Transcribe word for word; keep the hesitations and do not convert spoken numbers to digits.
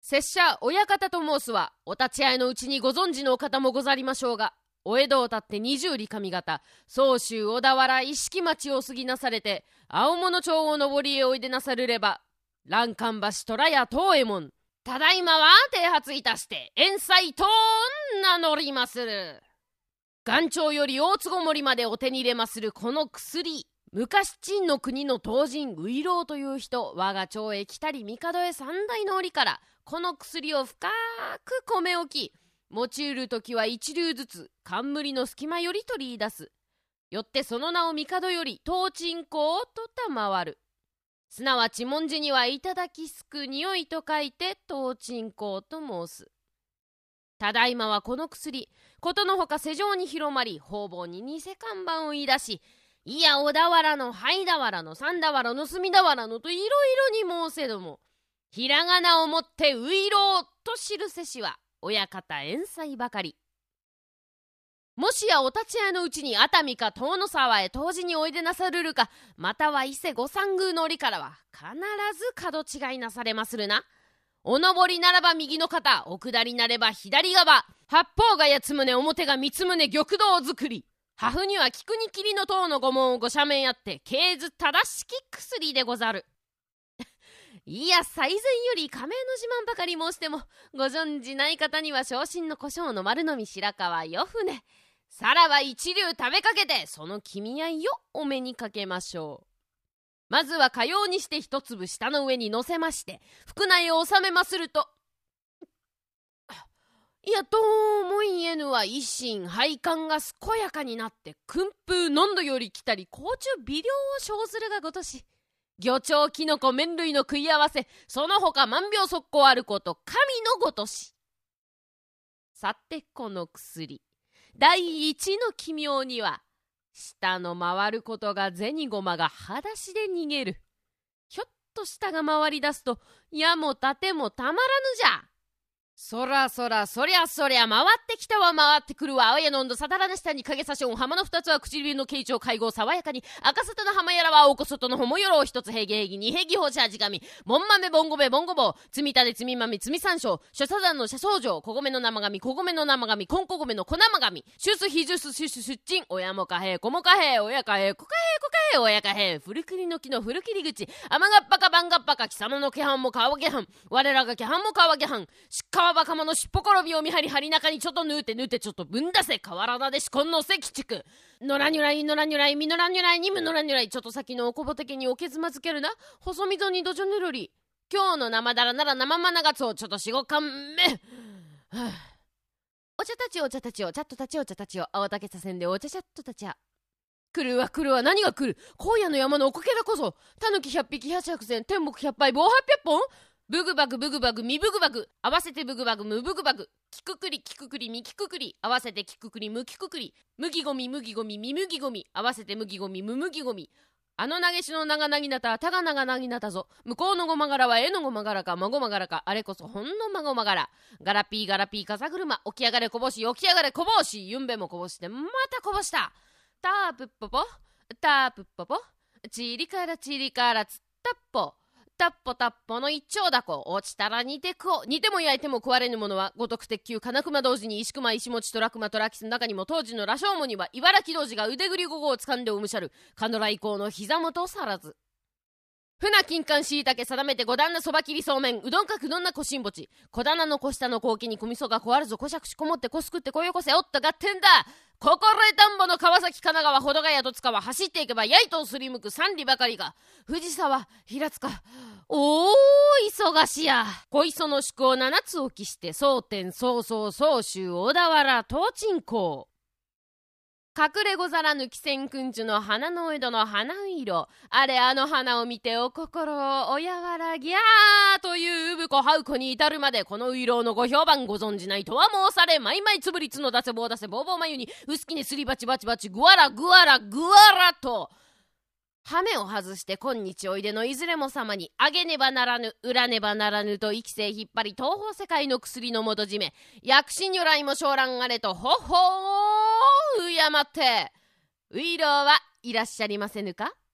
拙者親方と申すは、お立ち会いのうちにご存知のお方もござりましょうが、お江戸をたって二十里上方、総州小田原一色町を過ぎなされて、青物町を上りへおいでなさるれば、欄干橋虎屋東右衛門、ただいまは剃髪いたして、遠斎と名乗りまする。元朝より大坪森までお手に入れまするこの薬、昔陳の国の東人ういろうという人、我が町へ来たり帝へ三代の折からこの薬を深く込め置き、用いるときは一流ずつ冠の隙間より取り出す。よってその名を帝より東鎮香と賜る。すなわち文字にはいただきすく匂いと書いて東鎮香と申す。ただいまはこの薬、ことのほか世上に広まり、方々に偽看板を言い出し、いや小田原の灰俵の三俵の隅俵のといろいろに申せども、ひらがなをもってういろうと記せしは親方遠斎ばかり。もしやお立ち会いのうちに熱海か遠野沢へ当時においでなさるるか、または伊勢御三宮の折からは必ず角違いなされまするな。お上りならば右の肩、お下りなれば左側、八方が八つ宗、表が三つ宗、玉堂作り。破風には菊に霧の塔の御門をご赦免あって、経図正しき薬でござる。いや、最前より仮名の自慢ばかり申しても、ご存じない方には昇進の胡椒の丸のみ白川よ船。さらば一流食べかけて、その君合いをお目にかけましょう。まずはかようにして一粒下の上に乗せまして、腹内を収めますると、いや、どうも言えぬは一心配管が健やかになって、訓風飲んどより来たり、甲虫微量を生ずるがごとし、魚鳥キノコ麺類の食い合わせ、その他万病速攻あること神のごとし。さてこの薬、第一の奇妙には、下の回ることが銭駒が裸足で逃げる。ひょっと下が回り出すと、矢も盾もたまらぬじゃ。そらそらそりゃそりゃ回ってきたわ回ってくるわ。青やのんどさたらな下に影さしょん浜の二つは唇の形状会合爽やかに、赤さたの浜やらはおこそとのほもよろを一つ平げ平ぎ二平ぎほし味紙もん豆ぼんごべぼんごぼうつみたでつみまみつみ山椒諸サザンの車相乗小米の生紙小米の生紙こんこ米の小生紙シュスヒジュスシュシュ出陳親もかへ子もかへ親かへ子かへ子かへ親かへ古切りの木の古切り口甘がっぱか番がっぱか貴様の気半も川気半我らが気半も川気半しっかわばかまのしっぽころびを見張り針中にちょっとぬうてぬうてちょっとぶんだせ河原なでしこんのせきちくのらにゅらいのらにゅらいみのらにゅらいにむのらにゅらいちょっと先のおこぼてけにおけずまつけるな細溝にどじょぬるり今日の生だらなら生まながつをちょっとしごかんめはあ、お茶たちお茶たちお茶っとたちお茶たちを青竹させんでお茶ちゃっとたちゃ来るわ来るわ何が来る荒野の山のおこけらこそたぬきひゃっぴき百百千天木百杯棒はっぴゃっぽんブグバグブグバグミブグバグ合わせてブグバグムブグバグキククリキククリミキククリ合わせてキククリムキククリ麦ゴミ麦ゴミミ麦ゴミ合わせて麦ゴミム麦ゴミあの投げしの長なぎなたたが長なぎなたぞ向こうのごまがらはえのごまがらかまごまがらかあれこそほんのまごまがらガラピーガラピー風車起き上がれこぼし起き上がれこぼしゆんべもこぼしてまたこぼしたタープッポポタープッポポチリからチリからつったっぽタッポタッポの一丁だこ落ちたら煮てこ煮ても焼いても食われぬものは五徳鉄球金熊同時に石熊石持とラクマとラキスの中にも当時の羅生門には茨城童子が腕ぐりごごを掴んでおむしゃるカノラ以降の膝元さらず船金柑しいたけ定めて五段なそば切りそうめんうどんかくどんなこしんぼち小棚の小下の後期に小味噌がこあるぞこしゃくしこもってこすくってこよこせおっと合点だ心得田んぼの川崎神奈川保土ヶ谷戸塚は走っていけばやいとすりむく三里ばかりが藤沢平塚おー忙しや小磯の宿を七つ置きして蒼天曹操曹州小田原東鎮香隠れござらぬ汽船君主の花の江戸の花色あれあの花を見てお心をおやわらぎゃーという産子はう子に至るまでこのういろうのご評判ご存じないとは申されまいまいつぶりつの出せ棒出せぼうぼうまゆに薄きにすりばちばちばちぐわらぐわらぐわらと羽目を外して今日おいでのいずれも様にあげねばならぬ裏ねばならぬと生きせ引っ張り東方世界の薬の元締め薬師如来も昇蘭あれとほほーうやまってういろうはいらっしゃりませぬか